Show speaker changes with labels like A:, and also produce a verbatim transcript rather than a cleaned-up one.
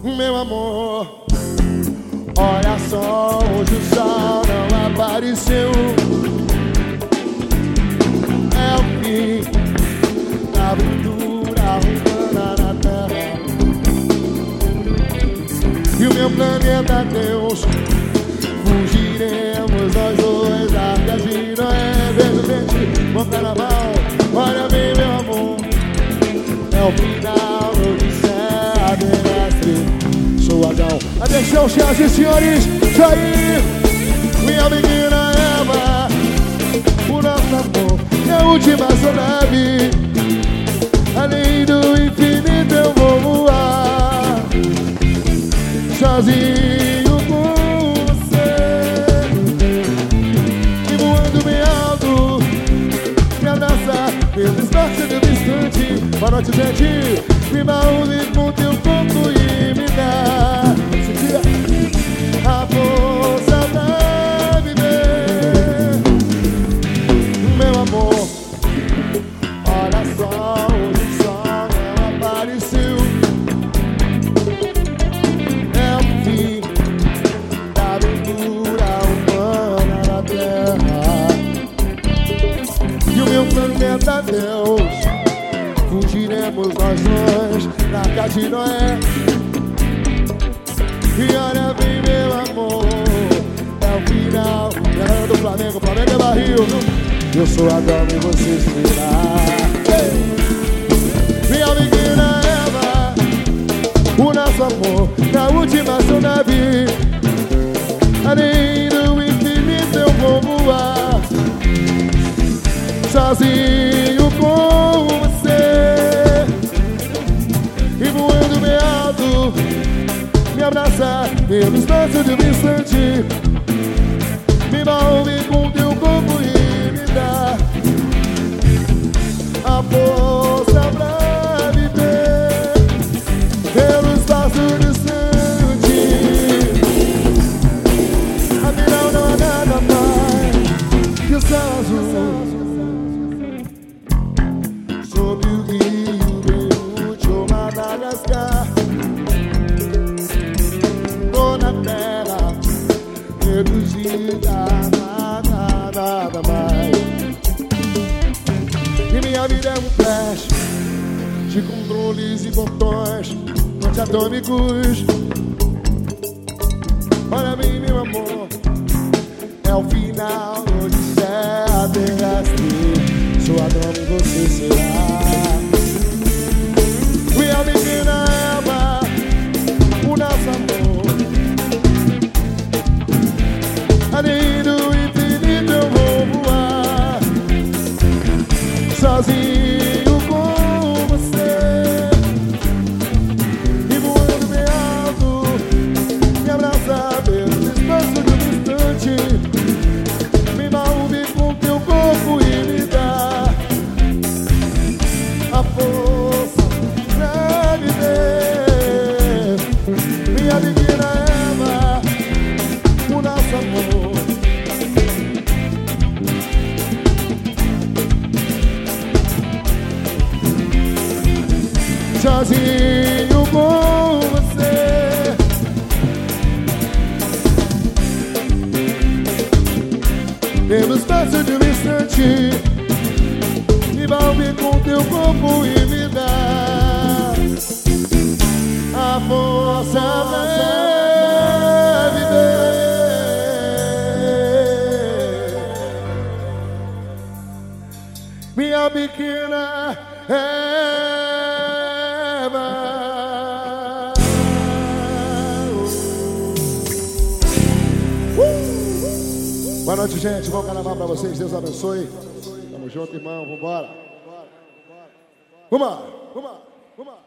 A: Meu amor, olha só, hoje o sol não apareceu. É o fim da aventura humana na Terra. E o meu planeta Deus, fugiremos nós dois da Arca de Noé. Beijo, beijo, bom carnaval, olha bem, meu amor. É o final do Odisseia terrestre. Sou Adão. Atenção, senhoras e senhores, isso aí. Minha menina Eva, o nosso amor é a última sonave. Além do infinito eu vou voar sozinho com você. E voando bem alto, me abraçar pelo espaço de um instante. Boa noite, gente. Me envolve com teu corpo e me dá a força pra viver. Meu amor, olha só, hoje o sol não apareceu. É o fim da aventura humana na Terra. E o meu planeta Deus, fugiremos nós dois na Arca de Noé. E olha bem, meu amor, é o final. Galera do Flamengo, Flamengo é barril. Eu sou Adão e você será. Minha menina Eva, o nosso amor na última sonave. Além do infinito eu vou voar sozinho com você. E voando bem alto, me abraçar pelo espaço de um instante. Me envolve com teu corpo e me dá a força pra viver pelo espaço distante. Afinal não há nada mais que o céu azul sob o rio Beirute ou Madagascar. Na terra reduzida, nada, nada mais. E minha vida é um flash de controles e botões antiatômicos. Olha bem, meu amor, é o final do Odisseia terrestre. Sou Adão e você será. Minha menina Eva, o nosso amor, além do infinito eu vou voar sozinho com você. E voando bem alto, me abraçar pelo espaço de um instante. Me envolve com teu corpo e me dá a força pra viver. Minha menina Eva, o nosso amor sozinho com você. Pelo espaço de um instante, me envolve com teu corpo e me dá a força pra viver. Minha pequena Eva. uh! Boa noite, gente. Bom carnaval pra vocês. Deus abençoe. Tamo junto, irmão. Vambora. Vambora. Vambora. Vambora.